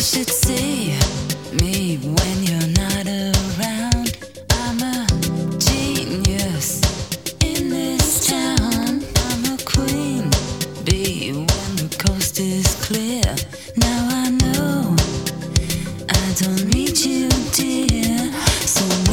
should see me when you're not around. I'm a genius in this town. I'm a queen bee when the coast is clear. Now I know I don't need you, dear. So